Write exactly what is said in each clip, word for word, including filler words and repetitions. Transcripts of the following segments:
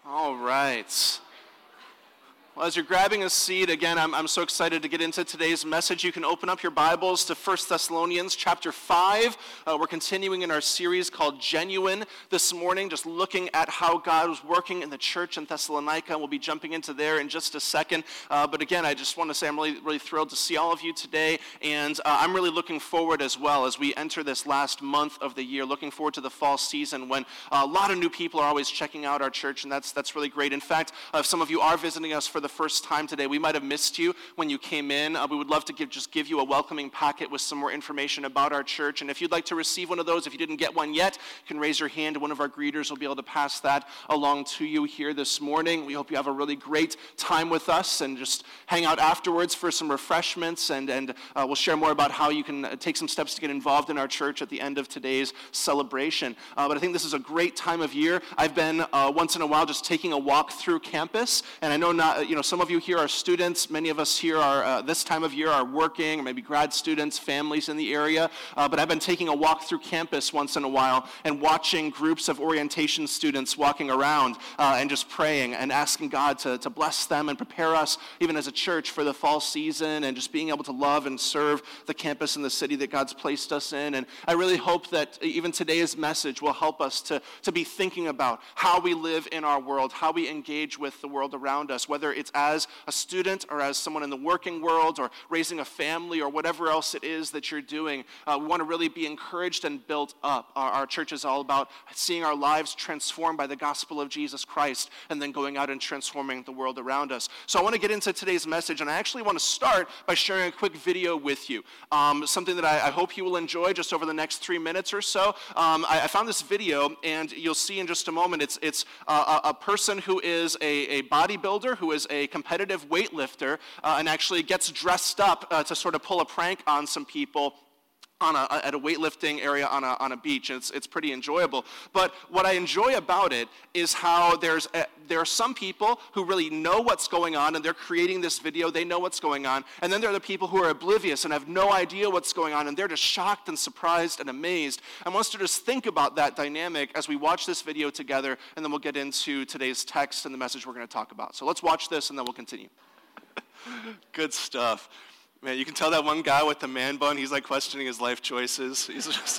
All right. Well, as you're grabbing a seat, again, I'm, I'm so excited to get into today's message. You can open up your Bibles to First Thessalonians chapter five. Uh, we're continuing in our series called Genuine this morning, just looking at how God was working in the church in Thessalonica. We'll be jumping into there in just a second. Uh, but again, I just want to say I'm really, really thrilled to see all of you today. And uh, I'm really looking forward as well as we enter this last month of the year, looking forward to the fall season when uh, a lot of new people are always checking out our church, and that's, that's really great. In fact, uh, if some of you are visiting us for the first time today, we might have missed you when you came in. Uh, we would love to give, just give you a welcoming packet with some more information about our church. And if you'd like to receive one of those, if you didn't get one yet, you can raise your hand and one of our greeters will be able to pass that along to you here this morning. We hope you have a really great time with us and just hang out afterwards for some refreshments, and, and uh, we'll share more about how you can take some steps to get involved in our church at the end of today's celebration. Uh, but I think this is a great time of year. I've been uh, once in a while just taking a walk through campus, and I know not, you know, some of you here are students. Many of us here are, uh, this time of year, are working, or maybe grad students, families in the area. Uh, but I've been taking a walk through campus once in a while and watching groups of orientation students walking around uh, and just praying and asking God to, to bless them and prepare us, even as a church, for the fall season, and just being able to love and serve the campus and the city that God's placed us in. And I really hope that even today's message will help us to, to be thinking about how we live in our world, how we engage with the world around us, whether it's as a student or as someone in the working world or raising a family or whatever else it is that you're doing. Uh, we want to really be encouraged and built up. Our, our church is all about seeing our lives transformed by the gospel of Jesus Christ and then going out and transforming the world around us. So I want to get into today's message, and I actually want to start by sharing a quick video with you. Um, something that I, I hope you will enjoy just over the next three minutes or so. Um, I, I found this video, and you'll see in just a moment, it's, it's uh, a, a person who is a, a bodybuilder, who is a competitive weightlifter, uh, and actually gets dressed up uh, to sort of pull a prank on some people on a, at a weightlifting area on a, on a beach. It's, it's pretty enjoyable. But what I enjoy about it is how there's a, there are some people who really know what's going on, and they're creating this video. They know what's going on. And then there are the people who are oblivious and have no idea what's going on, and they're just shocked and surprised and amazed. I want us to just think about that dynamic as we watch this video together, and then we'll get into today's text and the message we're going to talk about. So let's watch this, and then we'll continue. Good stuff. Man, you can tell that one guy with the man bun, he's like questioning his life choices. He's just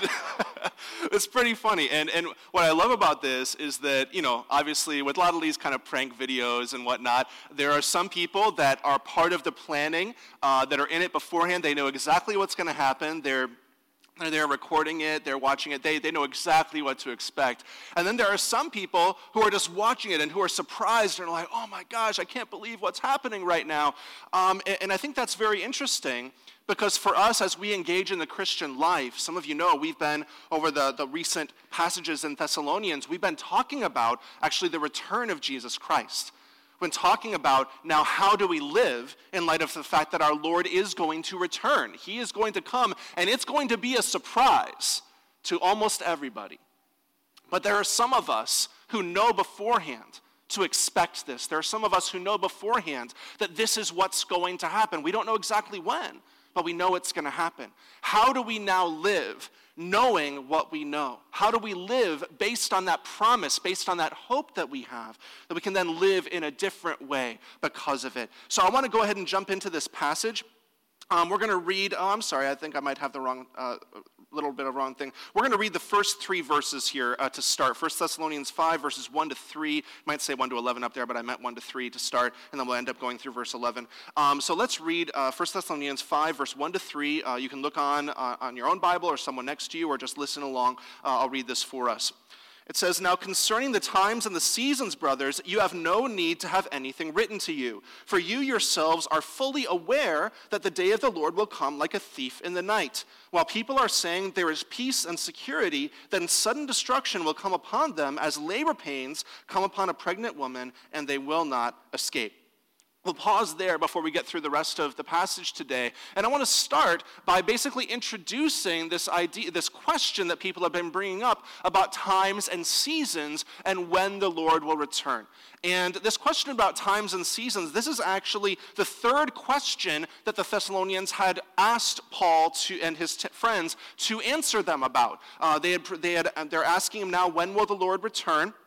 it's pretty funny. And and what I love about this is that, you know, obviously with a lot of these kind of prank videos and whatnot, there are some people that are part of the planning, uh, that are in it beforehand. They know exactly what's going to happen. They're They're there recording it, they're watching it, they, they know exactly what to expect. And then there are some people who are just watching it and who are surprised and are like, oh my gosh, I can't believe what's happening right now. Um, and, and I think that's very interesting, because for us as we engage in the Christian life, some of you know we've been, over the, the recent passages in Thessalonians, we've been talking about actually the return of Jesus Christ. When talking about now how do we live in light of the fact that our Lord is going to return. He is going to come, and it's going to be a surprise to almost everybody. But there are some of us who know beforehand to expect this. There are some of us who know beforehand that this is what's going to happen. We don't know exactly when, but we know it's going to happen. How do we now live knowing what we know? How do we live based on that promise, based on that hope that we have, that we can then live in a different way because of it? So I want to go ahead and jump into this passage. Um, we're going to read, oh, I'm sorry, I think I might have the wrong, uh, little bit of wrong thing. We're going to read the first three verses here uh, to start. First Thessalonians five, verses one to three. Might say one to eleven up there, but I meant one to three to start, and then we'll end up going through verse eleven. Um, so let's read uh, First Thessalonians five, verse one to three. Uh, you can look on uh, on your own Bible or someone next to you, or just listen along. Uh, I'll read this for us. It says, "Now concerning the times and the seasons, brothers, you have no need to have anything written to you. For you yourselves are fully aware that the day of the Lord will come like a thief in the night. While people are saying there is peace and security, then sudden destruction will come upon them as labor pains come upon a pregnant woman, and they will not escape." We'll pause there before we get through the rest of the passage today. And I want to start by basically introducing this idea, this question that people have been bringing up about times and seasons and when the Lord will return. And this question about times and seasons, this is actually the third question that the Thessalonians had asked Paul to, and his t- friends to answer them about. Uh, they had, they had, they're asking him now, when will the Lord return?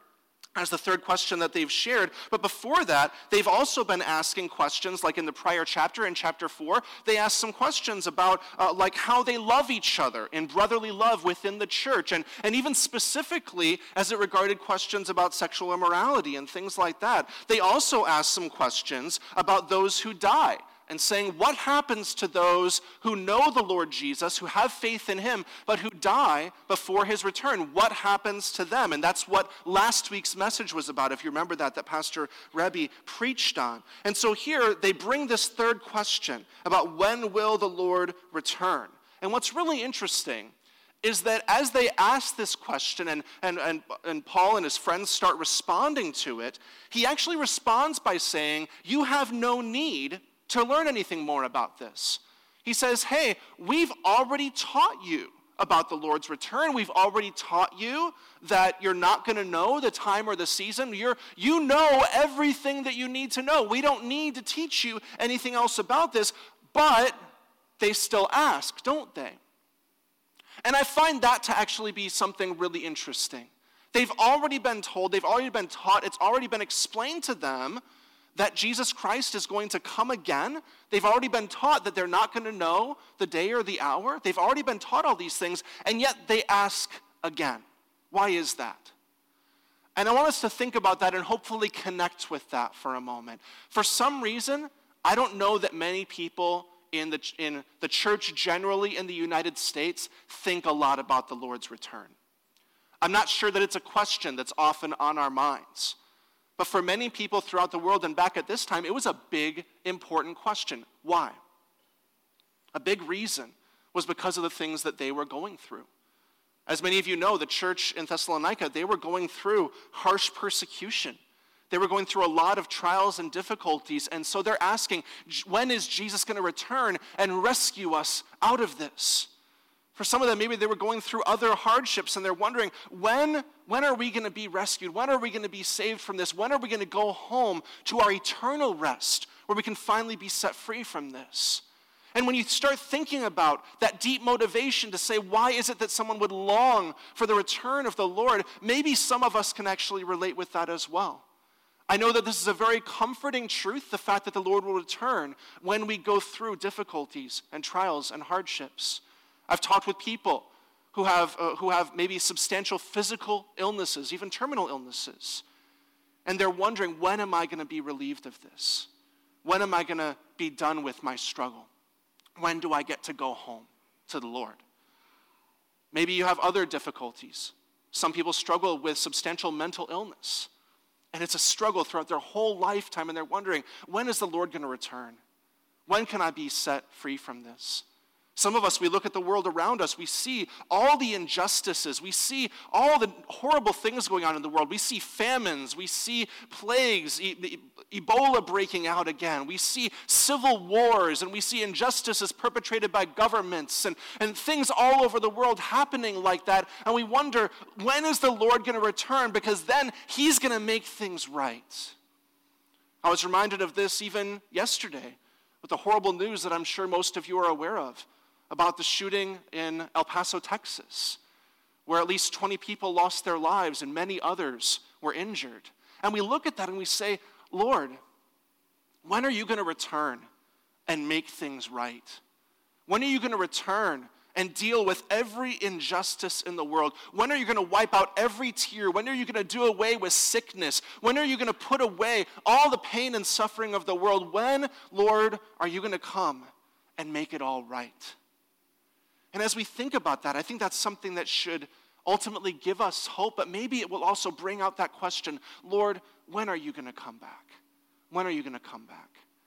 as the third question that they've shared. But before that, they've also been asking questions, like in the prior chapter, in chapter four, they asked some questions about uh, like how they love each other in brotherly love within the church, and, and even specifically as it regarded questions about sexual immorality and things like that. They also asked some questions about those who die, and saying, what happens to those who know the Lord Jesus, who have faith in him, but who die before his return? What happens to them? And that's what last week's message was about, if you remember that, that Pastor Rebbe preached on. And so here they bring this third question about when will the Lord return? And what's really interesting is that as they ask this question and, and, and, and Paul and his friends start responding to it, he actually responds by saying, you have no need to learn anything more about this. He says, hey, we've already taught you about the Lord's return. We've already taught you that you're not going to know the time or the season. You're, you know everything that you need to know. We don't need to teach you anything else about this, but they still ask, don't they? And I find that to actually be something really interesting. They've already been told, they've already been taught, it's already been explained to them that Jesus Christ is going to come again. They've already been taught that they're not going to know the day or the hour. They've already been taught all these things, and yet they ask again. Why is that? And I want us to think about that and hopefully connect with that for a moment. For some reason, I don't know that many people in the, in the church generally in the United States think a lot about the Lord's return. I'm not sure that it's a question that's often on our minds. But for many people throughout the world and back at this time, it was a big, important question. Why? A big reason was because of the things that they were going through. As many of you know, the church in Thessalonica, they were going through harsh persecution. They were going through a lot of trials and difficulties, and so they're asking, when is Jesus going to return and rescue us out of this? For some of them, maybe they were going through other hardships, and they're wondering, when, when are we going to be rescued? When are we going to be saved from this? When are we going to go home to our eternal rest, where we can finally be set free from this? And when you start thinking about that deep motivation to say, why is it that someone would long for the return of the Lord, maybe some of us can actually relate with that as well. I know that this is a very comforting truth, the fact that the Lord will return when we go through difficulties and trials and hardships. I've talked with people who have, uh, who have maybe substantial physical illnesses, even terminal illnesses. And they're wondering, when am I going to be relieved of this? When am I going to be done with my struggle? When do I get to go home to the Lord? Maybe you have other difficulties. Some people struggle with substantial mental illness. And it's a struggle throughout their whole lifetime. And they're wondering, when is the Lord going to return? When can I be set free from this? Some of us, we look at the world around us, we see all the injustices, we see all the horrible things going on in the world. We see famines, we see plagues, e- Ebola breaking out again. We see civil wars, and we see injustices perpetrated by governments, and, and things all over the world happening like that. And we wonder, when is the Lord going to return? Because then he's going to make things right. I was reminded of this even yesterday with the horrible news that I'm sure most of you are aware of, about the shooting in El Paso, Texas, where at least twenty people lost their lives and many others were injured. And we look at that and we say, Lord, when are you going to return and make things right? When are you going to return and deal with every injustice in the world? When are you going to wipe out every tear? When are you going to do away with sickness? When are you going to put away all the pain and suffering of the world? When, Lord, are you going to come and make it all right? And as we think about that, I think that's something that should ultimately give us hope, but maybe it will also bring out that question, Lord, when are you going to come back? When are you going to come back?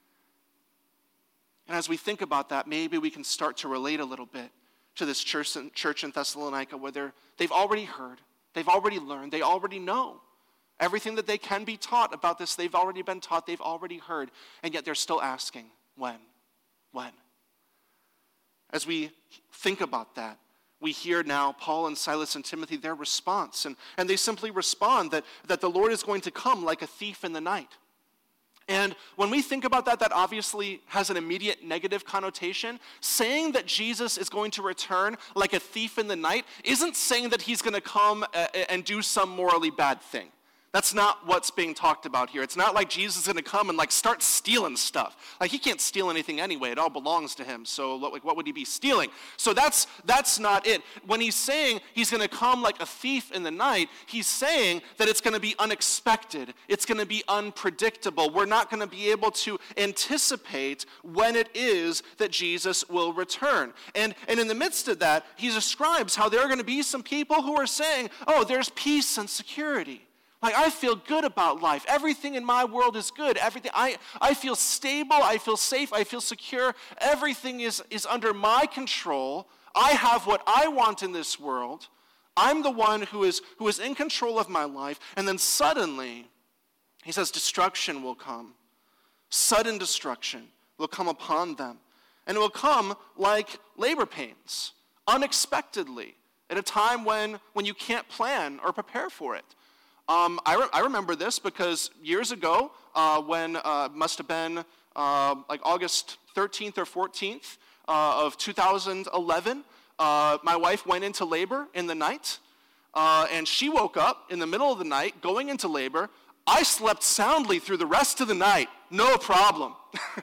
And as we think about that, maybe we can start to relate a little bit to this church in, church in Thessalonica, where they're, they've already heard, they've already learned, they already know. Everything that they can be taught about this, they've already been taught, they've already heard, and yet they're still asking, when? When? As we think about that, we hear now Paul and Silas and Timothy, their response. And, and they simply respond that, that the Lord is going to come like a thief in the night. And when we think about that, that obviously has an immediate negative connotation. Saying that Jesus is going to return like a thief in the night isn't saying that he's going to come and do some morally bad thing. That's not what's being talked about here. It's not like Jesus is going to come and like start stealing stuff. Like he can't steal anything anyway. It all belongs to him. So like what would he be stealing? So that's that's not it. When he's saying he's going to come like a thief in the night, he's saying that it's going to be unexpected. It's going to be unpredictable. We're not going to be able to anticipate when it is that Jesus will return. And and in the midst of that, he describes how there are going to be some people who are saying, "Oh, there's peace and security. Like, I feel good about life. Everything in my world is good. Everything, I, I feel stable. I feel safe. I feel secure. Everything is, is under my control. I have what I want in this world. I'm the one who is, who is in control of my life." And then suddenly, he says, destruction will come. Sudden destruction will come upon them. And it will come like labor pains, unexpectedly, at a time when, when you can't plan or prepare for it. Um, I, re- I remember this because years ago, uh, when uh, must have been uh, like August thirteenth or fourteenth uh, of two thousand eleven, uh, my wife went into labor in the night, uh, and she woke up in the middle of the night going into labor. I slept soundly through the rest of the night, no problem.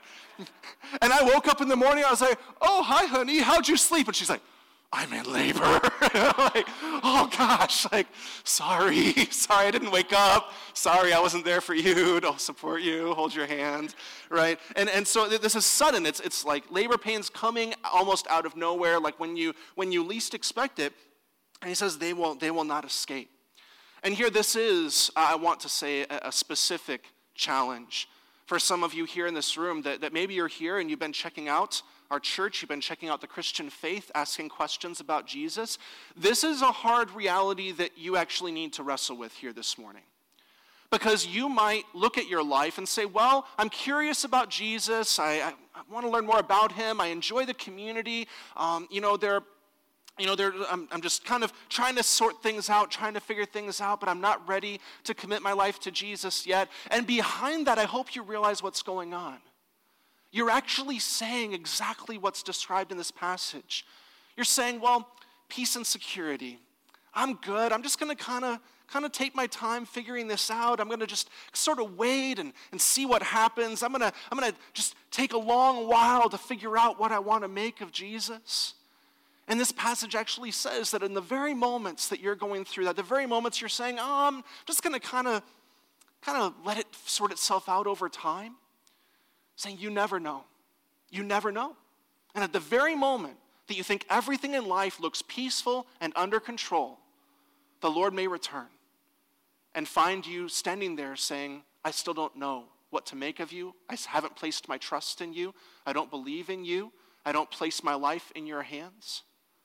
And I woke up in the morning, I was like, "Oh, hi, honey, how'd you sleep?" And she's like, "I'm in labor." Like, oh gosh, like, sorry, sorry I didn't wake up. Sorry I wasn't there for you. Don't support you, hold your hand, right? And and so this is sudden. It's it's like labor pains coming almost out of nowhere, like when you when you least expect it. And he says they will they will not escape. And here this is, I want to say, a, a specific challenge for some of you here in this room that, that maybe you're here and you've been checking out our church, you've been checking out the Christian faith, asking questions about Jesus. This is a hard reality that you actually need to wrestle with here this morning. Because you might look at your life and say, well, I'm curious about Jesus. I, I, I want to learn more about him. I enjoy the community. Um, you know, they're, you know, they're, I'm, I'm just kind of trying to sort things out, trying to figure things out, but I'm not ready to commit my life to Jesus yet. And behind that, I hope you realize what's going on. You're actually saying exactly what's described in this passage. You're saying, well, peace and security. I'm good. I'm just going to kind of kind of take my time figuring this out. I'm going to just sort of wait and, and see what happens. I'm going to I'm going to just take a long while to figure out what I want to make of Jesus. And this passage actually says that in the very moments that you're going through that, the very moments you're saying, oh, I'm just going to kind of kind of let it sort itself out over time. Saying you never know. You never know. And at the very moment that you think everything in life looks peaceful and under control, the Lord may return and find you standing there saying, I still don't know what to make of you. I haven't placed my trust in you. I don't believe in you. I don't place my life in your hands.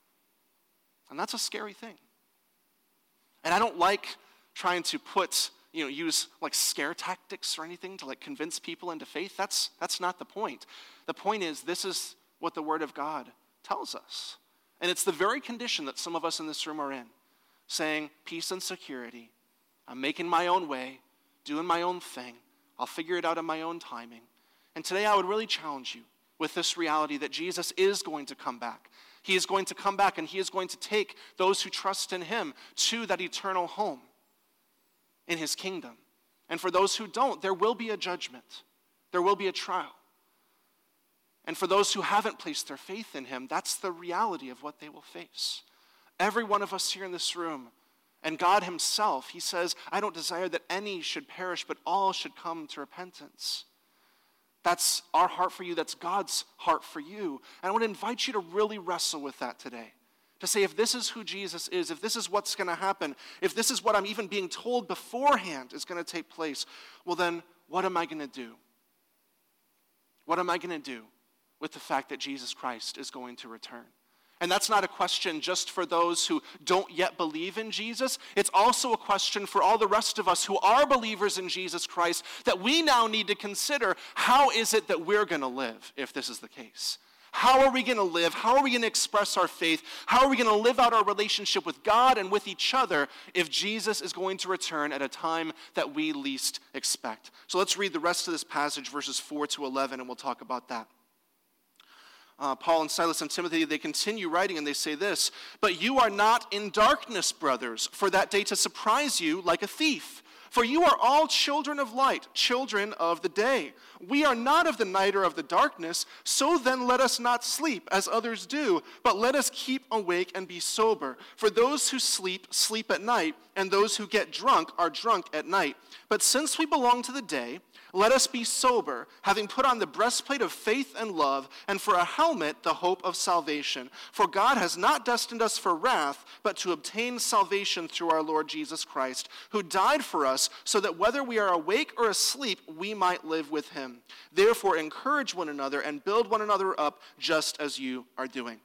And that's a scary thing. And I don't like trying to put you know, use like scare tactics or anything to like convince people into faith. That's that's not the point. The point is this is what the Word of God tells us. And it's the very condition that some of us in this room are in. Saying peace and security. I'm making my own way, doing my own thing. I'll figure it out in my own timing. And today I would really challenge you with this reality that Jesus is going to come back. He is going to come back and he is going to take those who trust in him to that eternal home in his kingdom. And for those who don't, there will be a judgment. There will be a trial. And for those who haven't placed their faith in him, that's the reality of what they will face. Every one of us here in this room, and God himself, he says, I don't desire that any should perish, but all should come to repentance. That's our heart for you. That's God's heart for you. And I want to invite you to really wrestle with that today. To say, if this is who Jesus is, if this is what's going to happen, if this is what I'm even being told beforehand is going to take place, well then, what am I going to do? What am I going to do with the fact that Jesus Christ is going to return? And that's not a question just for those who don't yet believe in Jesus. It's also a question for all the rest of us who are believers in Jesus Christ, that we now need to consider, how is it that we're going to live if this is the case? How are we going to live? How are we going to express our faith? How are we going to live out our relationship with God and with each other if Jesus is going to return at a time that we least expect? So let's read the rest of this passage, verses four to eleven, and we'll talk about that. Uh, Paul and Silas and Timothy, they continue writing and they say this, but you are not in darkness, brothers, for that day to surprise you like a thief. For you are all children of light, children of the day. We are not of the night or of the darkness, so then let us not sleep as others do, but let us keep awake and be sober. For those who sleep, sleep at night, and those who get drunk are drunk at night. But since we belong to the day, let us be sober, having put on the breastplate of faith and love, and for a helmet, the hope of salvation. For God has not destined us for wrath, but to obtain salvation through our Lord Jesus Christ, who died for us, so that whether we are awake or asleep, we might live with him. Therefore, encourage one another and build one another up, just as you are doing.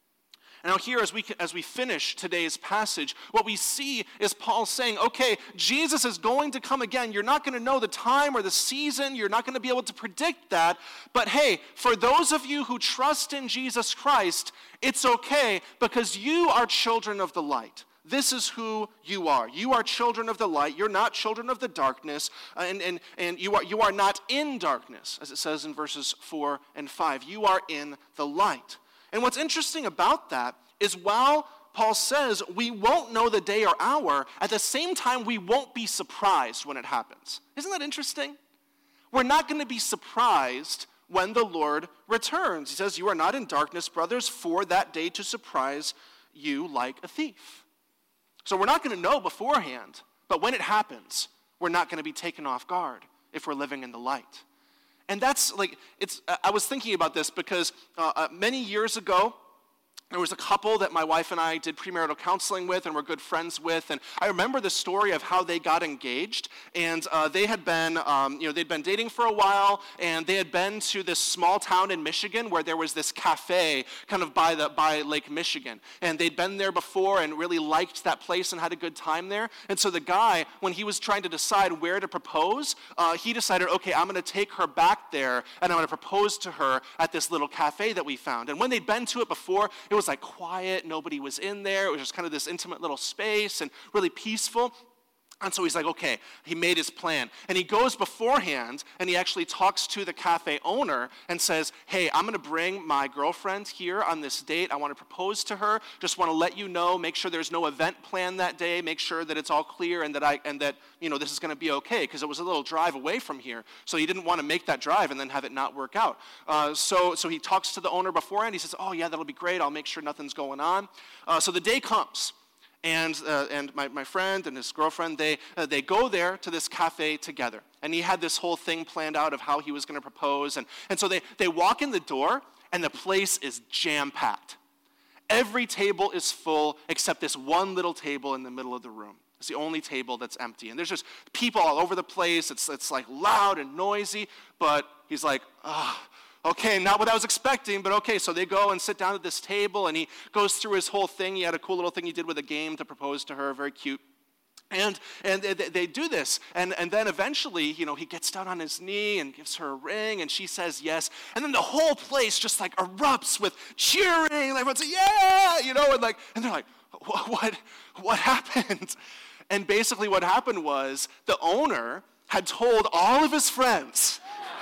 And now here, as we as we finish today's passage, what we see is Paul saying, okay, Jesus is going to come again. You're not going to know the time or the season. You're not going to be able to predict that. But hey, for those of you who trust in Jesus Christ, it's okay because you are children of the light. This is who you are. You are children of the light. You're not children of the darkness. And, and, and you are, you are not in darkness, as it says in verses four and five. You are in the light. And what's interesting about that is while Paul says we won't know the day or hour, at the same time we won't be surprised when it happens. Isn't that interesting? We're not going to be surprised when the Lord returns. He says, you are not in darkness, brothers, for that day to surprise you like a thief. So we're not going to know beforehand, but when it happens, we're not going to be taken off guard if we're living in the light. And that's like, it's. I was thinking about this because uh, uh, many years ago, there was a couple that my wife and I did premarital counseling with and were good friends with, and I remember the story of how they got engaged, and uh, they had been, um, you know, they'd been dating for a while, and they had been to this small town in Michigan where there was this cafe kind of by the by Lake Michigan, and they'd been there before and really liked that place and had a good time there, and so the guy, when he was trying to decide where to propose, uh, he decided, okay, I'm going to take her back there, and I'm going to propose to her at this little cafe that we found, and when they'd been to it before, it was like quiet, nobody was in there, it was just kind of this intimate little space and really peaceful. And so he's like, okay, he made his plan. And he goes beforehand, and he actually talks to the cafe owner and says, hey, I'm going to bring my girlfriend here on this date. I want to propose to her. Just want to let you know, make sure there's no event planned that day, make sure that it's all clear and that, I and that you know, this is going to be okay, because it was a little drive away from here. So he didn't want to make that drive and then have it not work out. Uh, so, so he talks to the owner beforehand. He says, oh, yeah, that'll be great. I'll make sure nothing's going on. Uh, so the day comes. And uh, and my, my friend and his girlfriend, they uh, they go there to this cafe together. And he had this whole thing planned out of how he was going to propose. And, and so they, they walk in the door, and the place is jam-packed. Every table is full except this one little table in the middle of the room. It's the only table that's empty. And there's just people all over the place. It's, it's like loud and noisy. But he's like, ah. Oh, okay, not what I was expecting, but okay, so they go and sit down at this table, and he goes through his whole thing. He had a cool little thing he did with a game to propose to her, very cute. And and they, they do this, and, and then eventually, you know, he gets down on his knee and gives her a ring, and she says yes, and then the whole place just like erupts with cheering, like everyone's like, yeah, you know, and like, and they're like, what, what happened? And basically what happened was the owner had told all of his friends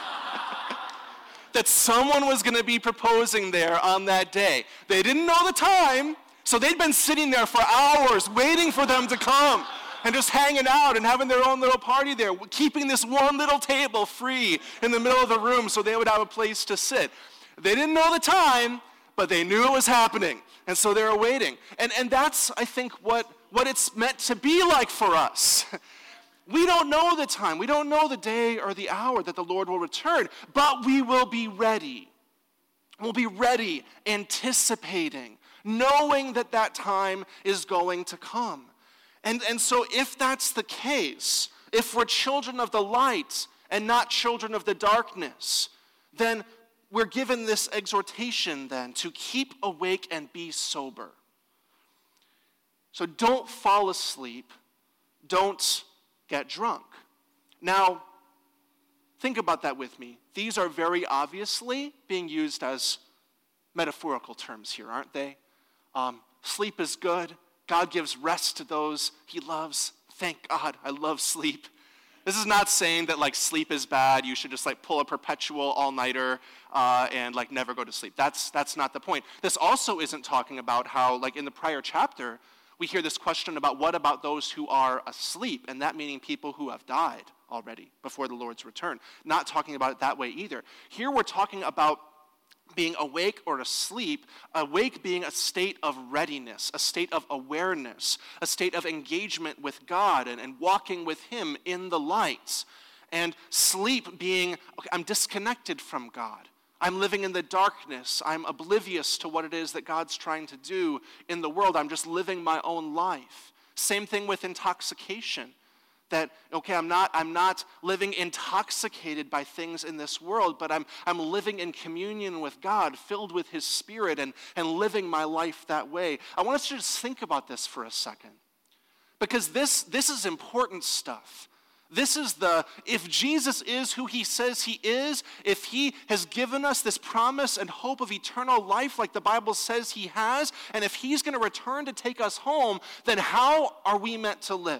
that someone was going to be proposing there on that day. They didn't know the time, so they'd been sitting there for hours waiting for them to come and just hanging out and having their own little party there, keeping this one little table free in the middle of the room so they would have a place to sit. They didn't know the time, but they knew it was happening, and so they were waiting. And, and that's, I think, what, what it's meant to be like for us. We don't know the time. We don't know the day or the hour that the Lord will return, but we will be ready. We'll be ready, anticipating, knowing that that time is going to come. And, and so if that's the case, if we're children of the light and not children of the darkness, then we're given this exhortation then to keep awake and be sober. So don't fall asleep. Don't get drunk. Now, think about that with me. These are very obviously being used as metaphorical terms here, aren't they? Um, sleep is good. God gives rest to those he loves. Thank God, I love sleep. This is not saying that like sleep is bad. You should just like pull a perpetual all-nighter uh, and like never go to sleep. That's that's not the point. This also isn't talking about how like in the prior chapter we hear this question about what about those who are asleep, and that meaning people who have died already before the Lord's return. Not talking about it that way either. Here we're talking about being awake or asleep, awake being a state of readiness, a state of awareness, a state of engagement with God and, and walking with him in the light. And sleep being, okay, I'm disconnected from God. I'm living in the darkness. I'm oblivious to what it is that God's trying to do in the world. I'm just living my own life. Same thing with intoxication. That, okay, I'm not, I'm not living intoxicated by things in this world, but I'm, I'm living in communion with God, filled with his Spirit, and, and living my life that way. I want us to just think about this for a second. Because this, this is important stuff. This is the, if Jesus is who he says he is, if he has given us this promise and hope of eternal life like the Bible says he has, and if he's going to return to take us home, then how are we meant to live?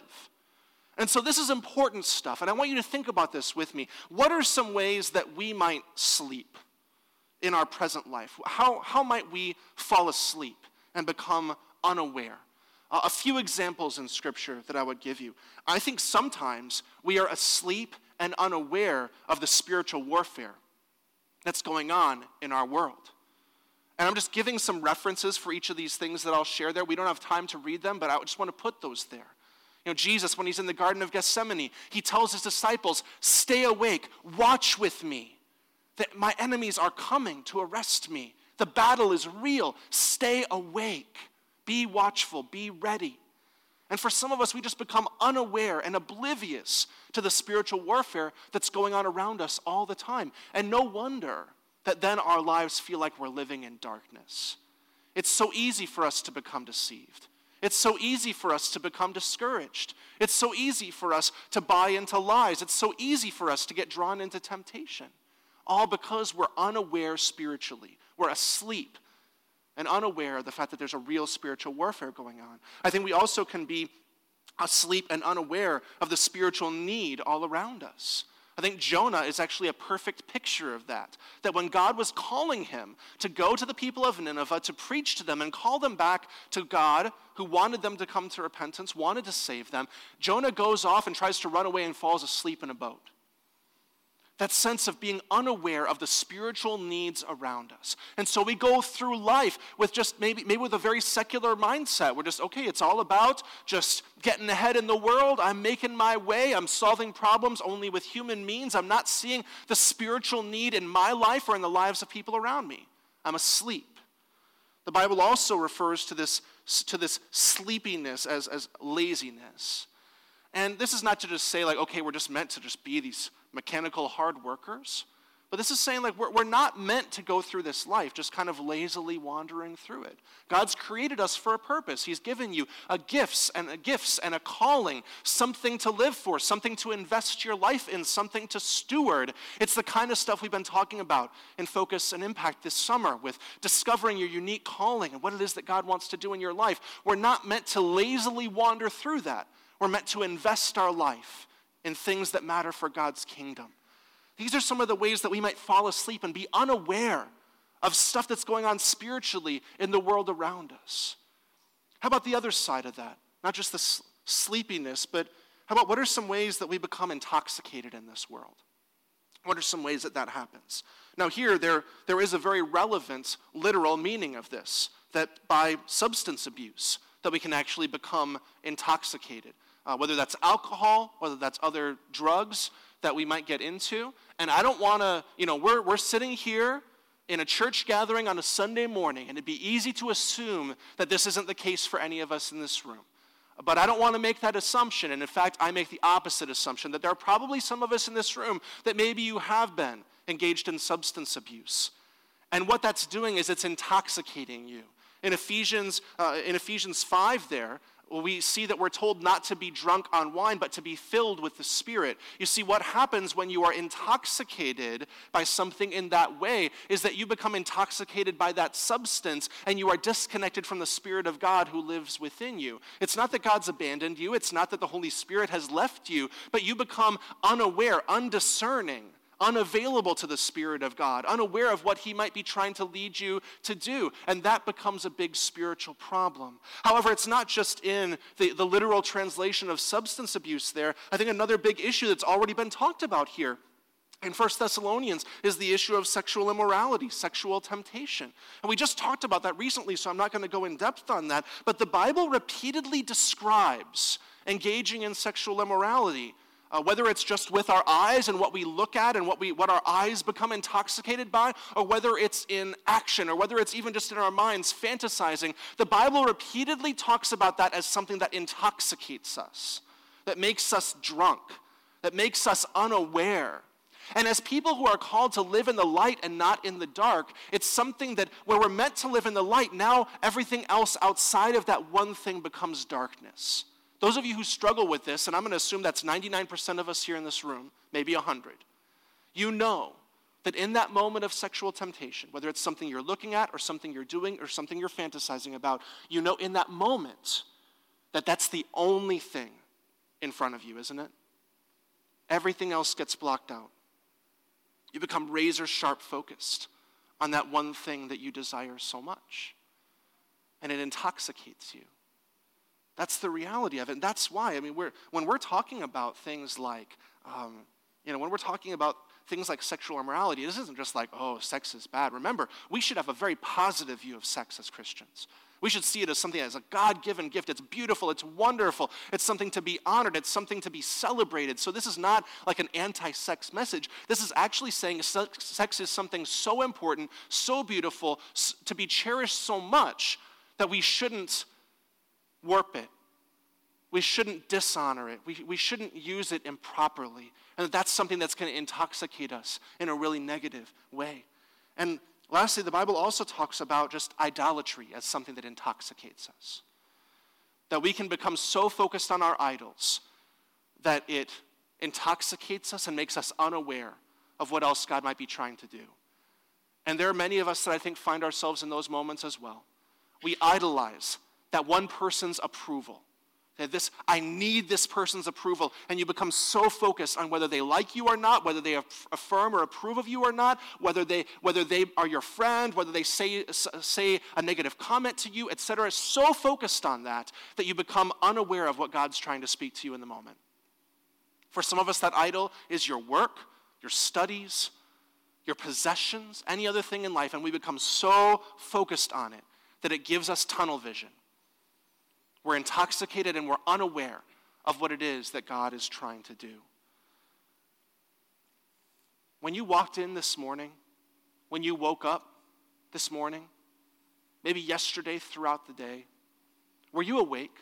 And so this is important stuff, and I want you to think about this with me. What are some ways that we might sleep in our present life? How, how might we fall asleep and become unaware? Uh, a few examples in Scripture that I would give you. I think sometimes we are asleep and unaware of the spiritual warfare that's going on in our world. And I'm just giving some references for each of these things that I'll share there. We don't have time to read them, but I just want to put those there. You know, Jesus, when he's in the Garden of Gethsemane, he tells his disciples, stay awake, watch with me, that my enemies are coming to arrest me. The battle is real. Stay awake. Be watchful, be ready. And for some of us, we just become unaware and oblivious to the spiritual warfare that's going on around us all the time. And no wonder that then our lives feel like we're living in darkness. It's so easy for us to become deceived. It's so easy for us to become discouraged. It's so easy for us to buy into lies. It's so easy for us to get drawn into temptation. All because we're unaware spiritually. We're asleep and unaware of the fact that there's a real spiritual warfare going on. I think we also can be asleep and unaware of the spiritual need all around us. I think Jonah is actually a perfect picture of that. That when God was calling him to go to the people of Nineveh, to preach to them and call them back to God, who wanted them to come to repentance, wanted to save them, Jonah goes off and tries to run away and falls asleep in a boat. That sense of being unaware of the spiritual needs around us. And so we go through life with just maybe, maybe with a very secular mindset. We're just, okay, it's all about just getting ahead in the world. I'm making my way. I'm solving problems only with human means. I'm not seeing the spiritual need in my life or in the lives of people around me. I'm asleep. The Bible also refers to this, to this sleepiness as, as laziness. And this is not to just say like, okay, we're just meant to just be these mechanical hard workers. But this is saying like we're, we're not meant to go through this life just kind of lazily wandering through it. God's created us for a purpose. He's given you a gifts and a gifts and a calling, something to live for, something to invest your life in, something to steward. It's the kind of stuff we've been talking about in Focus and Impact this summer with discovering your unique calling and what it is that God wants to do in your life. We're not meant to lazily wander through that. We're meant to invest our life in things that matter for God's kingdom. These are some of the ways that we might fall asleep and be unaware of stuff that's going on spiritually in the world around us. How about the other side of that? Not just the s- sleepiness, but how about what are some ways that we become intoxicated in this world? What are some ways that that happens? Now here, there, there is a very relevant literal meaning of this, that by substance abuse, that we can actually become intoxicated. Uh, whether that's alcohol, whether that's other drugs that we might get into. And I don't want to, you know, we're we're sitting here in a church gathering on a Sunday morning, and it'd be easy to assume that this isn't the case for any of us in this room. But I don't want to make that assumption, and in fact, I make the opposite assumption, that there are probably some of us in this room that maybe you have been engaged in substance abuse. And what that's doing is it's intoxicating you. In Ephesians, uh, in Ephesians five there, we see that we're told not to be drunk on wine, but to be filled with the Spirit. You see, what happens when you are intoxicated by something in that way is that you become intoxicated by that substance, and you are disconnected from the Spirit of God who lives within you. It's not that God's abandoned you. It's not that the Holy Spirit has left you, but you become unaware, undiscerning unavailable to the Spirit of God, unaware of what he might be trying to lead you to do. And that becomes a big spiritual problem. However, it's not just in the, the literal translation of substance abuse there. I think another big issue that's already been talked about here in First Thessalonians is the issue of sexual immorality, sexual temptation. And we just talked about that recently, so I'm not going to go in depth on that. But the Bible repeatedly describes engaging in sexual immorality, uh, whether it's just with our eyes and what we look at and what we what our eyes become intoxicated by, or whether it's in action, or whether it's even just in our minds fantasizing. The Bible repeatedly talks about that as something that intoxicates us, that makes us drunk, that makes us unaware. And as people who are called to live in the light and not in the dark, it's something that where we're meant to live in the light, now everything else outside of that one thing becomes darkness. Those of you who struggle with this, and I'm going to assume that's ninety-nine percent of us here in this room, maybe one hundred, you know that in that moment of sexual temptation, whether it's something you're looking at or something you're doing or something you're fantasizing about, you know in that moment that that's the only thing in front of you, isn't it? Everything else gets blocked out. You become razor sharp focused on that one thing that you desire so much. And it intoxicates you. That's the reality of it. And that's why, I mean, we're, when we're talking about things like, um, you know, when we're talking about things like sexual immorality, this isn't just like, oh, sex is bad. Remember, we should have a very positive view of sex as Christians. We should see it as something as a God-given gift. It's beautiful. It's wonderful. It's something to be honored. It's something to be celebrated. So this is not like an anti-sex message. This is actually saying sex is something so important, so beautiful, to be cherished so much that we shouldn't warp it. We shouldn't dishonor it. We, we shouldn't use it improperly. And that's something that's going to intoxicate us in a really negative way. And lastly, the Bible also talks about just idolatry as something that intoxicates us. That we can become so focused on our idols that it intoxicates us and makes us unaware of what else God might be trying to do. And there are many of us that I think find ourselves in those moments as well. We idolize that one person's approval. That this, I need this person's approval, and you become so focused on whether they like you or not, whether they affirm or approve of you or not, whether they whether they are your friend, whether they say say a negative comment to you, et cetera. So focused on that that you become unaware of what God's trying to speak to you in the moment. For some of us, that idol is your work, your studies, your possessions, any other thing in life, and we become so focused on it that it gives us tunnel vision. We're intoxicated and we're unaware of what it is that God is trying to do. When you walked in this morning, when you woke up this morning, maybe yesterday throughout the day, were you awake?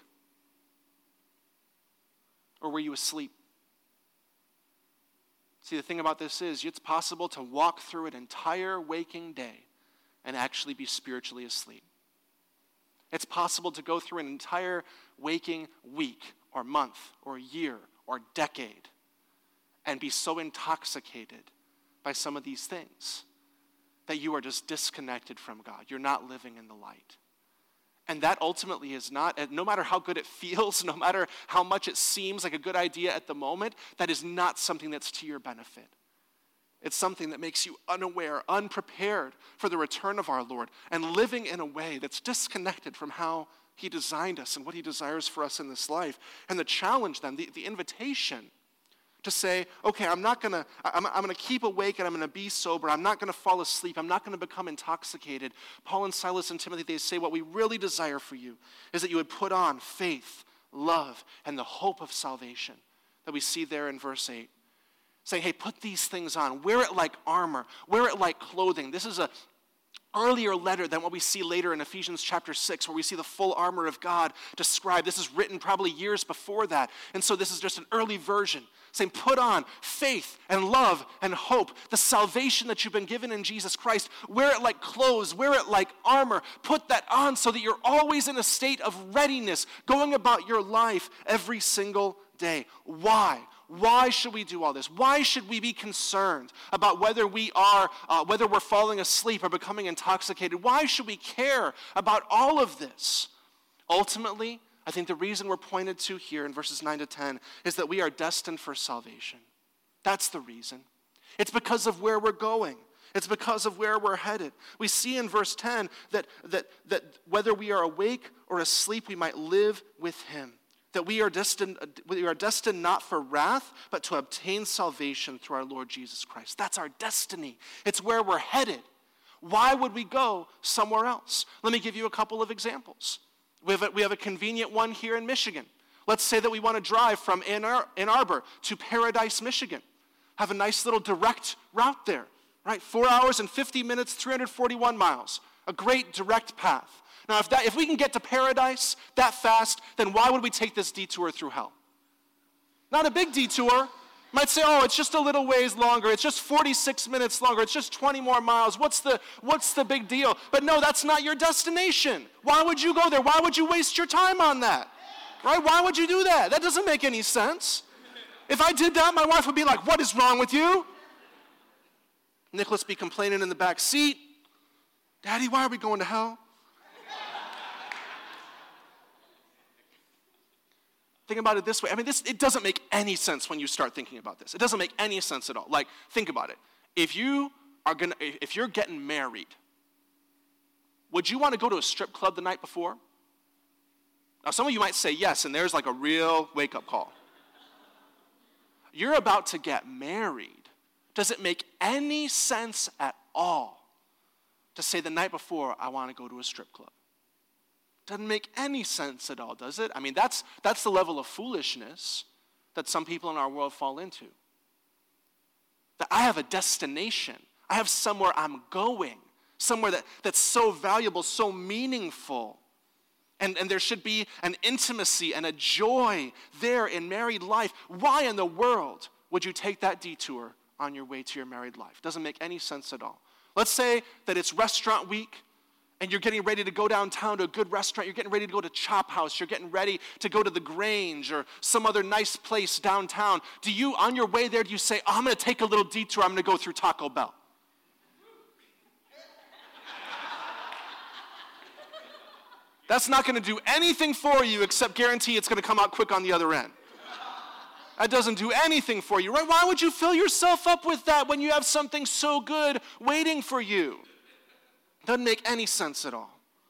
Or were you asleep? See, the thing about this is it's possible to walk through an entire waking day and actually be spiritually asleep. It's possible to go through an entire waking week or month or year or decade and be so intoxicated by some of these things that you are just disconnected from God. You're not living in the light. And that ultimately is not, no matter how good it feels, no matter how much it seems like a good idea at the moment, that is not something that's to your benefit. It's something that makes you unaware, unprepared for the return of our Lord, and living in a way that's disconnected from how he designed us and what he desires for us in this life. And the challenge then, the, the invitation to say, okay, I'm not gonna, I'm, I'm gonna keep awake and I'm gonna be sober. I'm not gonna fall asleep. I'm not gonna become intoxicated. Paul and Silas and Timothy, they say what we really desire for you is that you would put on faith, love, and the hope of salvation that we see there in verse eight. Saying, hey, put these things on. Wear it like armor. Wear it like clothing. This is a earlier letter than what we see later in Ephesians chapter six, where we see the full armor of God described. This is written probably years before that. And so this is just an early version saying, put on faith and love and hope, the salvation that you've been given in Jesus Christ. Wear it like clothes. Wear it like armor. Put that on so that you're always in a state of readiness, going about your life every single day. Why? Why should we do all this? Why should we be concerned about whether we are, uh, whether we're falling asleep or becoming intoxicated? Why should we care about all of this? Ultimately, I think the reason we're pointed to here in verses nine to ten is that we are destined for salvation. That's the reason. It's because of where we're going. It's because of where we're headed. We see in verse ten that, that, that whether we are awake or asleep, we might live with him. That we are destined, we are destined not for wrath, but to obtain salvation through our Lord Jesus Christ. That's our destiny. It's where we're headed. Why would we go somewhere else? Let me give you a couple of examples. We have a, we have a convenient one here in Michigan. Let's say that we want to drive from Ann, Ar- Ann Arbor to Paradise, Michigan. Have a nice little direct route there, right? Four hours and fifty minutes, three hundred forty-one miles. A great direct path. Now, if, that, if we can get to Paradise that fast, then why would we take this detour through hell? Not a big detour. You might say, oh, it's just a little ways longer. It's just forty-six minutes longer. It's just twenty more miles. What's the, what's the big deal? But no, that's not your destination. Why would you go there? Why would you waste your time on that? Right? Why would you do that? That doesn't make any sense. If I did that, my wife would be like, what is wrong with you? Nicholas be complaining in the back seat. Daddy, why are we going to hell? Think about it this way. I mean, this it doesn't make any sense when you start thinking about this. It doesn't make any sense at all. Like, think about it. If you are gonna, if you're getting married, would you want to go to a strip club the night before? Now, some of you might say yes, and there's like a real wake-up call. You're about to get married. Does it make any sense at all to say the night before, I want to go to a strip club? Doesn't make any sense at all, does it? I mean, that's that's the level of foolishness that some people in our world fall into. That I have a destination. I have somewhere I'm going. Somewhere that, that's so valuable, so meaningful. And, and there should be an intimacy and a joy there in married life. Why in the world would you take that detour on your way to your married life? Doesn't make any sense at all. Let's say that it's restaurant week, and you're getting ready to go downtown to a good restaurant. You're getting ready to go to Chop House. You're getting ready to go to the Grange or some other nice place downtown. Do you, on your way there, do you say, oh, I'm going to take a little detour. I'm going to go through Taco Bell? That's not going to do anything for you except guarantee it's going to come out quick on the other end. That doesn't do anything for you, right? Why would you fill yourself up with that when you have something so good waiting for you? Doesn't make any sense at all.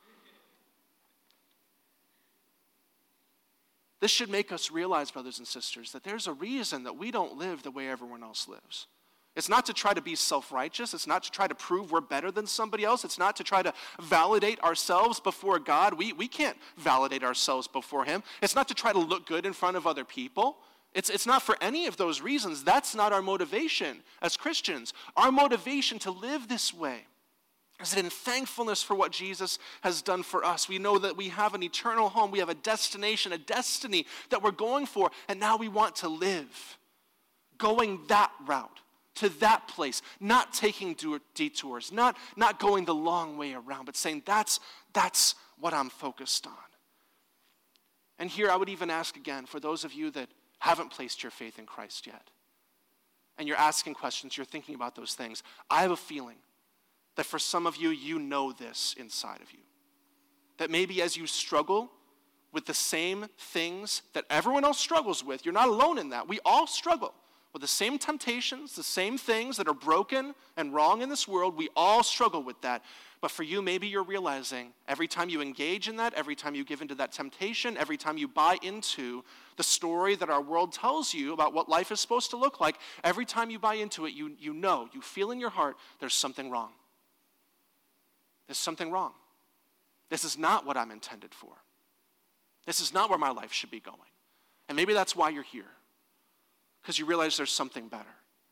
This should make us realize, brothers and sisters, that there's a reason that we don't live the way everyone else lives. It's not to try to be self-righteous. It's not to try to prove we're better than somebody else. It's not to try to validate ourselves before God. We, we can't validate ourselves before him. It's not to try to look good in front of other people. It's, it's not for any of those reasons. That's not our motivation as Christians. Our motivation to live this way is in thankfulness for what Jesus has done for us. We know that we have an eternal home. We have a destination, a destiny that we're going for, and now we want to live going that route, to that place, not taking detours, not, not going the long way around, but saying that's, that's what I'm focused on. And here I would even ask again, for those of you that haven't placed your faith in Christ yet, and you're asking questions, you're thinking about those things, I have a feeling that for some of you, you know this inside of you. That maybe as you struggle with the same things that everyone else struggles with, you're not alone in that. We all struggle with the same temptations, the same things that are broken and wrong in this world. We all struggle with that. But for you, maybe you're realizing every time you engage in that, every time you give into that temptation, every time you buy into the story that our world tells you about what life is supposed to look like, every time you buy into it, you, you know, you feel in your heart there's something wrong. There's something wrong. This is not what I'm intended for. This is not where my life should be going. And maybe that's why you're here, because you realize there's something better.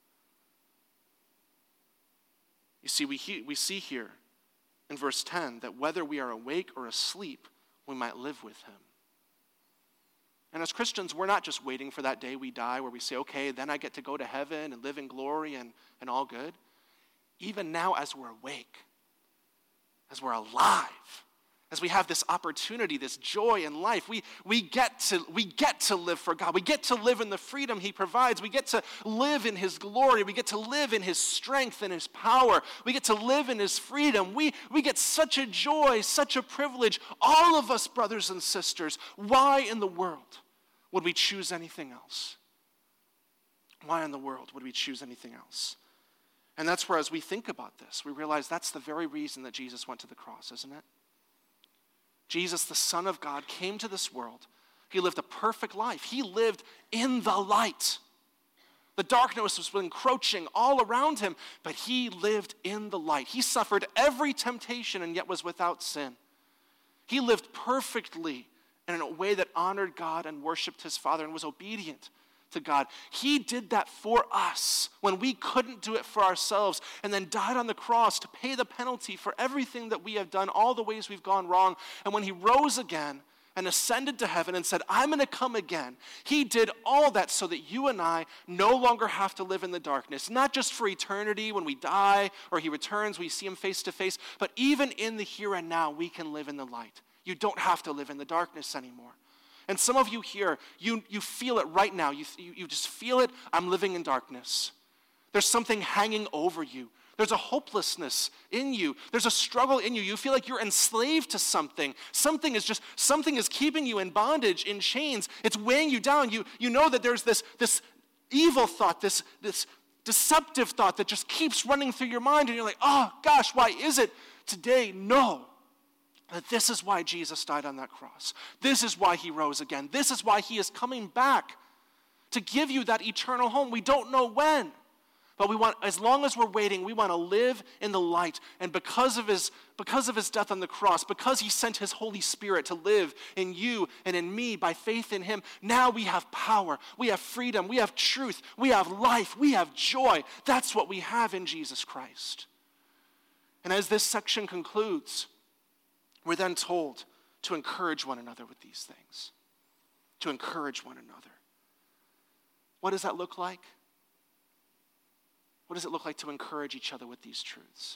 You see, we, he, we see here in verse ten that whether we are awake or asleep, we might live with him. And as Christians, we're not just waiting for that day we die where we say, okay, then I get to go to heaven and live in glory and, and all good. Even now as we're awake, as we're alive, as we have this opportunity, this joy in life, we, we, get to, we get to live for God. We get to live in the freedom he provides. We get to live in his glory. We get to live in his strength and his power. We get to live in his freedom. We, we get such a joy, such a privilege. All of us, brothers and sisters, why in the world would we choose anything else? Why in the world would we choose anything else? And that's where, as we think about this, we realize that's the very reason that Jesus went to the cross, isn't it? Jesus, the Son of God, came to this world. He lived a perfect life. He lived in the light. The darkness was encroaching all around him, but he lived in the light. He suffered every temptation and yet was without sin. He lived perfectly and in a way that honored God and worshiped his Father and was obedient to God. He did that for us when we couldn't do it for ourselves, and then died on the cross to pay the penalty for everything that we have done, all the ways we've gone wrong. And when he rose again and ascended to heaven and said, I'm going to come again, he did all that so that you and I no longer have to live in the darkness, not just for eternity when we die or he returns, we see him face to face, but even in the here and now, we can live in the light. You don't have to live in the darkness anymore. And some of you here, you, you feel it right now. You, you, you just feel it. I'm living in darkness. There's something hanging over you. There's a hopelessness in you. There's a struggle in you. You feel like you're enslaved to something. Something is just, something is keeping you in bondage, in chains. It's weighing you down. You, you know that there's this, this evil thought, this, this deceptive thought that just keeps running through your mind. And you're like, oh gosh, why is it today? No. That this is why Jesus died on that cross. This is why he rose again. This is why he is coming back to give you that eternal home. We don't know when, but we want, as long as we're waiting, we want to live in the light. And because of his, because of his death on the cross, because he sent his Holy Spirit to live in you and in me by faith in him, now we have power, we have freedom, we have truth, we have life, we have joy. That's what we have in Jesus Christ. And as this section concludes, we're then told to encourage one another with these things, to encourage one another. What does that look like? What does it look like to encourage each other with these truths?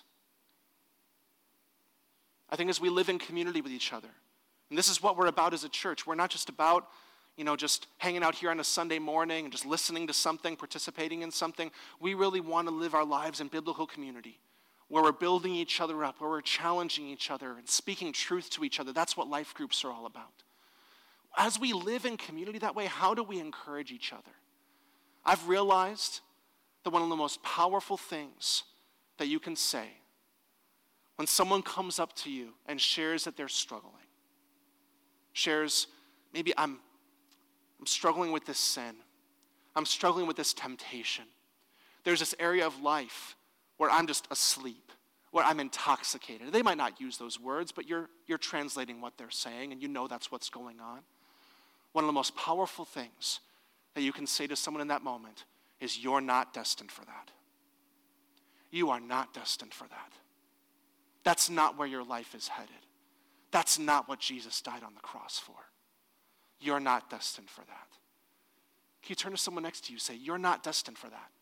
I think as we live in community with each other, and this is what we're about as a church. We're not just about, you know, just hanging out here on a Sunday morning and just listening to something, participating in something. We really want to live our lives in biblical community, where we're building each other up, where we're challenging each other and speaking truth to each other. That's what life groups are all about. As we live in community that way, how do we encourage each other? I've realized that one of the most powerful things that you can say when someone comes up to you and shares that they're struggling, shares, maybe I'm, I'm struggling with this sin, I'm struggling with this temptation, there's this area of life where I'm just asleep, where I'm intoxicated. They might not use those words, but you're, you're translating what they're saying, and you know that's what's going on. One of the most powerful things that you can say to someone in that moment is, you're not destined for that. You are not destined for that. That's not where your life is headed. That's not what Jesus died on the cross for. You're not destined for that. Can you turn to someone next to you and say, you're not destined for that?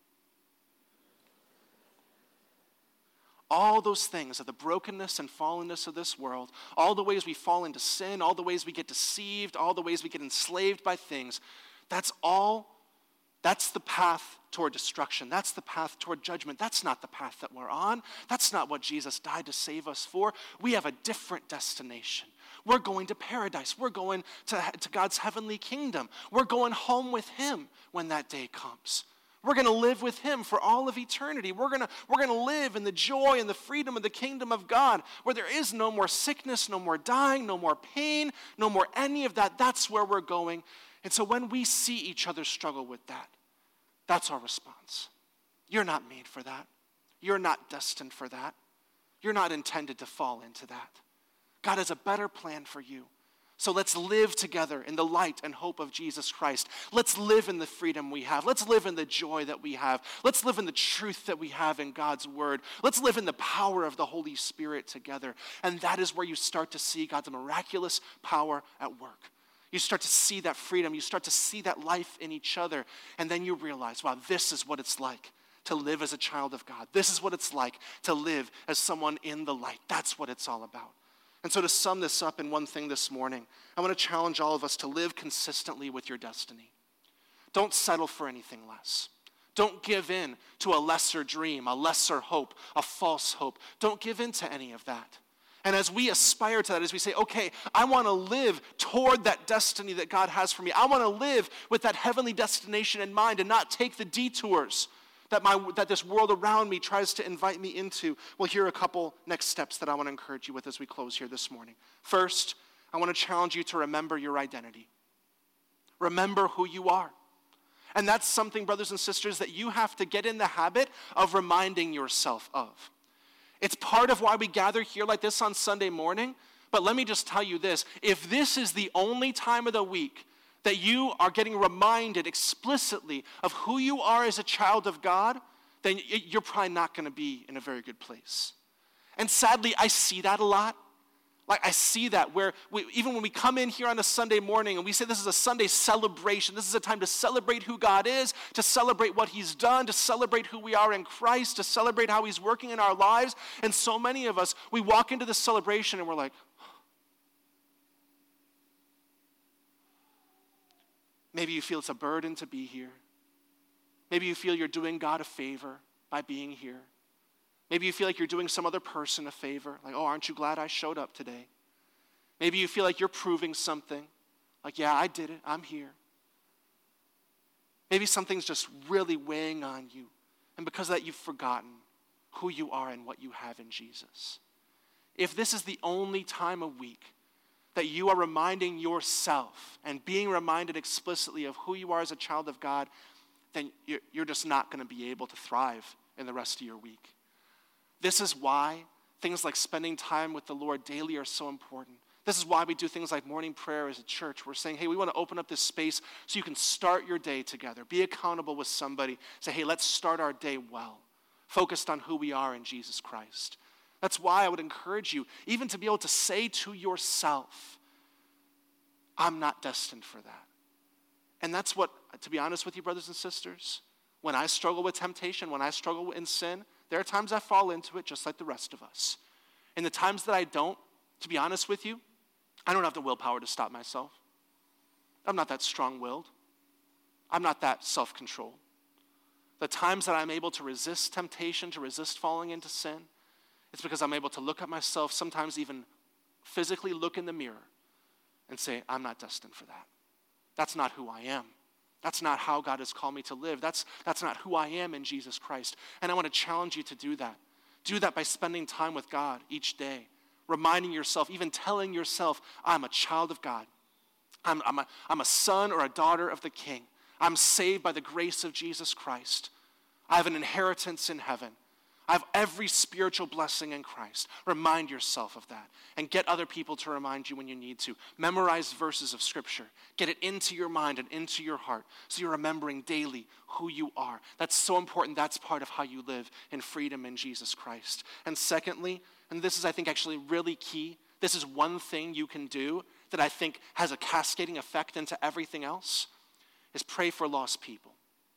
All those things of the brokenness and fallenness of this world, all the ways we fall into sin, all the ways we get deceived, all the ways we get enslaved by things, that's all, that's the path toward destruction. That's the path toward judgment. That's not the path that we're on. That's not what Jesus died to save us for. We have a different destination. We're going to paradise. We're going to, to God's heavenly kingdom. We're going home with him when that day comes. We're going to live with him for all of eternity. We're going to, we're going to live in the joy and the freedom of the kingdom of God, where there is no more sickness, no more dying, no more pain, no more any of that. That's where we're going. And so when we see each other struggle with that, that's our response. You're not made for that. You're not destined for that. You're not intended to fall into that. God has a better plan for you. So let's live together in the light and hope of Jesus Christ. Let's live in the freedom we have. Let's live in the joy that we have. Let's live in the truth that we have in God's word. Let's live in the power of the Holy Spirit together. And that is where you start to see God's miraculous power at work. You start to see that freedom. You start to see that life in each other. And then you realize, wow, this is what it's like to live as a child of God. This is what it's like to live as someone in the light. That's what it's all about. And so to sum this up in one thing this morning, I want to challenge all of us to live consistently with your destiny. Don't settle for anything less. Don't give in to a lesser dream, a lesser hope, a false hope. Don't give in to any of that. And as we aspire to that, as we say, okay, I want to live toward that destiny that God has for me. I want to live with that heavenly destination in mind and not take the detours that my that this world around me tries to invite me into? Well, here are a couple next steps that I want to encourage you with as we close here this morning. First, I want to challenge you to remember your identity. Remember who you are. And that's something, brothers and sisters, that you have to get in the habit of reminding yourself of. It's part of why we gather here like this on Sunday morning. But let me just tell you this. If this is the only time of the week that you are getting reminded explicitly of who you are as a child of God, then you're probably not going to be in a very good place. And sadly, I see that a lot. Like, I see that where we, even when we come in here on a Sunday morning and we say this is a Sunday celebration, this is a time to celebrate who God is, to celebrate what he's done, to celebrate who we are in Christ, to celebrate how he's working in our lives. And so many of us, we walk into this celebration and we're like, maybe you feel it's a burden to be here. Maybe you feel you're doing God a favor by being here. Maybe you feel like you're doing some other person a favor. Like, oh, aren't you glad I showed up today? Maybe you feel like you're proving something. Like, yeah, I did it. I'm here. Maybe something's just really weighing on you. And because of that, you've forgotten who you are and what you have in Jesus. If this is the only time a week that you are reminding yourself and being reminded explicitly of who you are as a child of God, then you're just not going to be able to thrive in the rest of your week. This is why things like spending time with the Lord daily are so important. This is why we do things like morning prayer as a church. We're saying, hey, we want to open up this space so you can start your day together. Be accountable with somebody. Say, hey, let's start our day well, focused on who we are in Jesus Christ. That's why I would encourage you even to be able to say to yourself, I'm not destined for that. And that's what, to be honest with you, brothers and sisters, when I struggle with temptation, when I struggle in sin, there are times I fall into it just like the rest of us. And the times that I don't, to be honest with you, I don't have the willpower to stop myself. I'm not that strong-willed. I'm not that self-controlled. The times that I'm able to resist temptation, to resist falling into sin, it's because I'm able to look at myself, sometimes even physically look in the mirror and say, I'm not destined for that. That's not who I am. That's not how God has called me to live. That's, that's not who I am in Jesus Christ. And I want to challenge you to do that. Do that by spending time with God each day, reminding yourself, even telling yourself, I'm a child of God. I'm, I'm, a, I'm a son or a daughter of the King. I'm saved by the grace of Jesus Christ. I have an inheritance in heaven. I have every spiritual blessing in Christ. Remind yourself of that. And get other people to remind you when you need to. Memorize verses of Scripture. Get it into your mind and into your heart so you're remembering daily who you are. That's so important. That's part of how you live in freedom in Jesus Christ. And secondly, and this is, I think, actually really key, this is one thing you can do that I think has a cascading effect into everything else, is pray for lost people.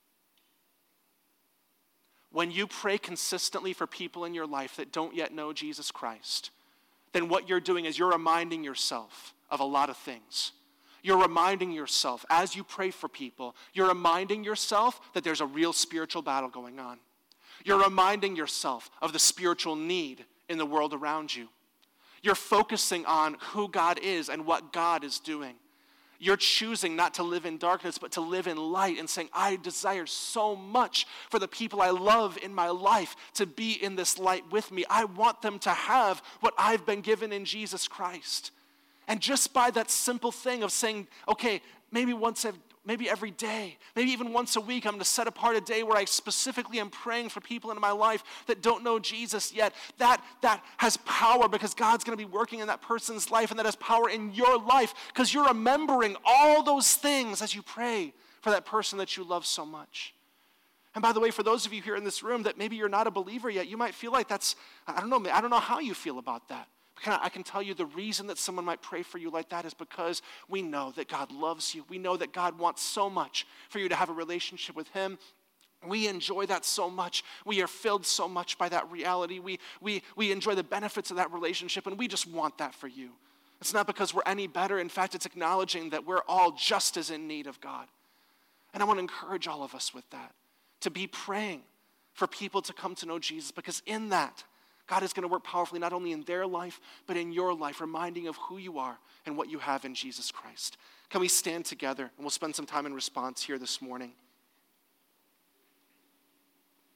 When you pray consistently for people in your life that don't yet know Jesus Christ, then what you're doing is you're reminding yourself of a lot of things. You're reminding yourself, as you pray for people, you're reminding yourself that there's a real spiritual battle going on. You're reminding yourself of the spiritual need in the world around you. You're focusing on who God is and what God is doing. You're choosing not to live in darkness, but to live in light and saying, I desire so much for the people I love in my life to be in this light with me. I want them to have what I've been given in Jesus Christ. And just by that simple thing of saying, okay, maybe once, I've, maybe every day, maybe even once a week, I'm going to set apart a day where I specifically am praying for people in my life that don't know Jesus yet. That, that has power because God's going to be working in that person's life, and that has power in your life because you're remembering all those things as you pray for that person that you love so much. And by the way, for those of you here in this room that maybe you're not a believer yet, you might feel like that's, I don't know, I don't know how you feel about that. I can tell you the reason that someone might pray for you like that is because we know that God loves you. We know that God wants so much for you to have a relationship with him. We enjoy that so much. We are filled so much by that reality. We, we, we enjoy the benefits of that relationship, and we just want that for you. It's not because we're any better. In fact, it's acknowledging that we're all just as in need of God. And I want to encourage all of us with that, to be praying for people to come to know Jesus, because in that, God is going to work powerfully not only in their life, but in your life, reminding of who you are and what you have in Jesus Christ. Can we stand together and we'll spend some time in response here this morning?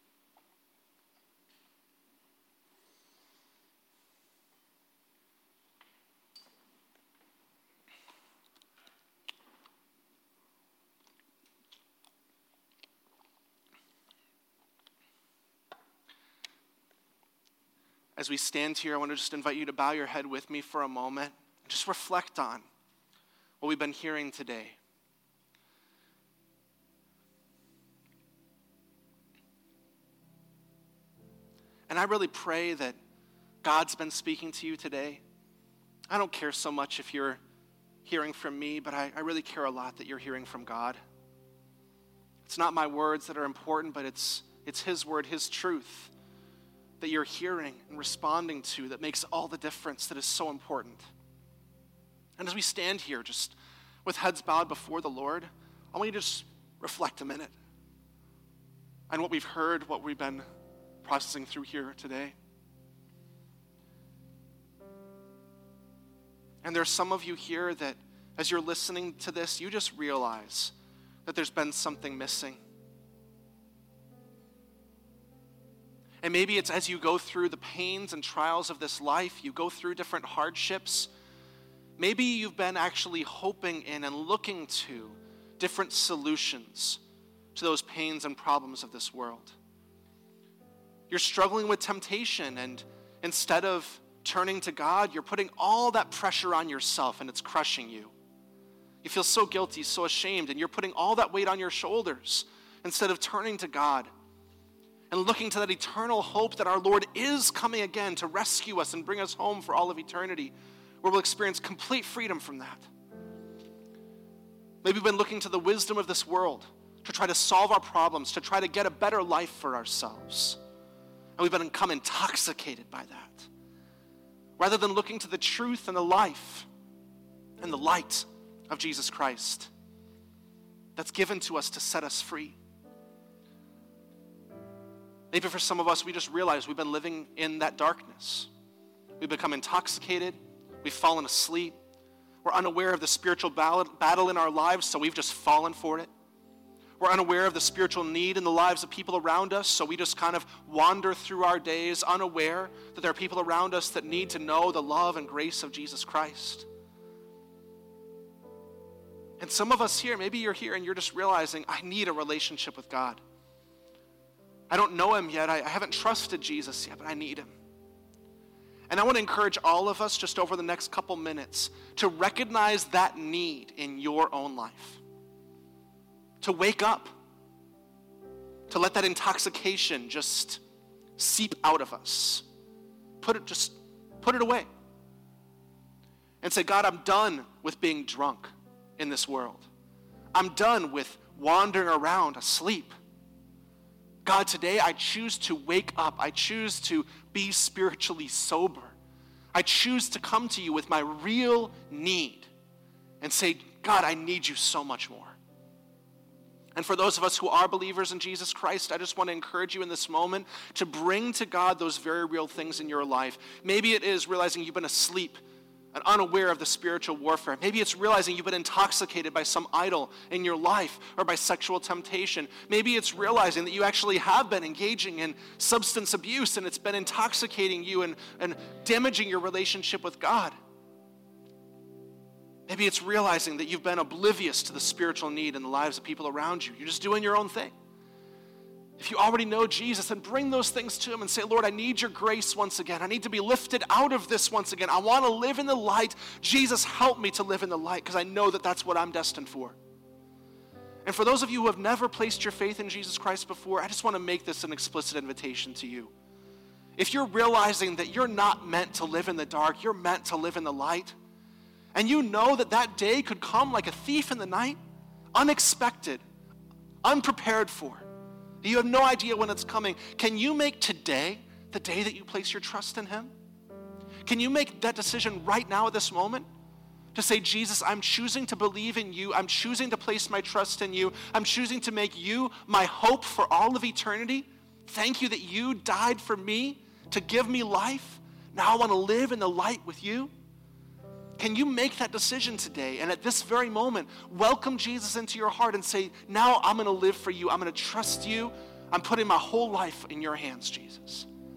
as we stand here, I want to just invite you to bow your head with me for a moment and just reflect on what we've been hearing today. And I really pray that God's been speaking to you today. I don't care so much if you're hearing from me, but I, I really care a lot that you're hearing from God. It's not my words that are important, but it's, it's His word, His truth that you're hearing and responding to that makes all the difference, that is so important. And as we stand here, just with heads bowed before the Lord, I want you to just reflect a minute on what we've heard, what we've been processing through here today. And there's some of you here that as you're listening to this, you just realize that there's been something missing. And maybe it's as you go through the pains and trials of this life, you go through different hardships, maybe you've been actually hoping in and looking to different solutions to those pains and problems of this world. You're struggling with temptation, and instead of turning to God, you're putting all that pressure on yourself, and it's crushing you. You feel so guilty, so ashamed, and you're putting all that weight on your shoulders instead of turning to God and looking to that eternal hope that our Lord is coming again to rescue us and bring us home for all of eternity, where we'll experience complete freedom from that. Maybe we've been looking to the wisdom of this world to try to solve our problems, to try to get a better life for ourselves. And we've become intoxicated by that, rather than looking to the truth and the life and the light of Jesus Christ that's given to us to set us free. Maybe for some of us, we just realize we've been living in that darkness. We've become intoxicated. We've fallen asleep. We're unaware of the spiritual battle in our lives, so we've just fallen for it. We're unaware of the spiritual need in the lives of people around us, so we just kind of wander through our days unaware that there are people around us that need to know the love and grace of Jesus Christ. And some of us here, maybe you're here and you're just realizing, I need a relationship with God. I don't know Him yet. I, I haven't trusted Jesus yet, but I need Him. And I want to encourage all of us just over the next couple minutes to recognize that need in your own life. To wake up, to let that intoxication just seep out of us. Put it, just put it away. And say, God, I'm done with being drunk in this world. I'm done with wandering around asleep. God, today I choose to wake up. I choose to be spiritually sober. I choose to come to you with my real need and say, God, I need you so much more. And for those of us who are believers in Jesus Christ, I just want to encourage you in this moment to bring to God those very real things in your life. Maybe it is realizing you've been asleep and unaware of the spiritual warfare. Maybe it's realizing you've been intoxicated by some idol in your life or by sexual temptation. Maybe it's realizing that you actually have been engaging in substance abuse and it's been intoxicating you and, and damaging your relationship with God. Maybe it's realizing that you've been oblivious to the spiritual need in the lives of people around you. You're just doing your own thing. If you already know Jesus, then bring those things to Him and say, Lord, I need your grace once again. I need to be lifted out of this once again. I want to live in the light. Jesus, help me to live in the light because I know that that's what I'm destined for. And for those of you who have never placed your faith in Jesus Christ before, I just want to make this an explicit invitation to you. If you're realizing that you're not meant to live in the dark, you're meant to live in the light, and you know that that day could come like a thief in the night, unexpected, unprepared for. You have no idea when it's coming. Can you make today the day that you place your trust in Him? Can you make that decision right now at this moment? To say, Jesus, I'm choosing to believe in you. I'm choosing to place my trust in you. I'm choosing to make you my hope for all of eternity. Thank you that you died for me to give me life. Now I want to live in the light with you. Can you make that decision today? And at this very moment, welcome Jesus into your heart and say, now I'm going to live for you. I'm going to trust you. I'm putting my whole life in your hands, Jesus.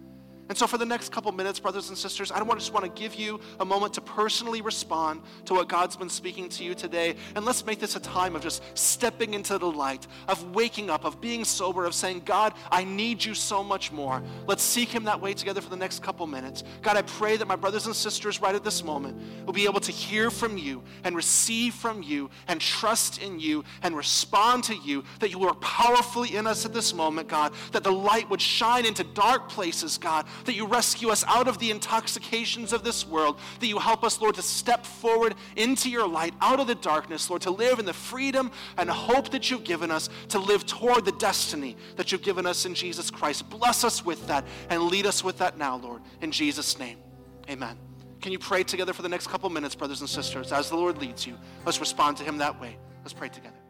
And so for the next couple minutes, brothers and sisters, I want- just want to give you a moment to personally respond to what God's been speaking to you today. And let's make this a time of just stepping into the light, of waking up, of being sober, of saying, God, I need you so much more. Let's seek him that way together for the next couple minutes. God, I pray that my brothers and sisters right at this moment will be able to hear from you and receive from you and trust in you and respond to you, that you are powerfully in us at this moment, God, that the light would shine into dark places, God, that you rescue us out of the intoxications of this world, that you help us, Lord, to step forward into your light, out of the darkness, Lord, to live in the freedom and hope that you've given us, to live toward the destiny that you've given us in Jesus Christ. Bless us with that and lead us with that now, Lord, in Jesus' name. Amen. Can you pray together for the next couple minutes, brothers and sisters, as the Lord leads you? Let's respond to him that way. Let's pray together.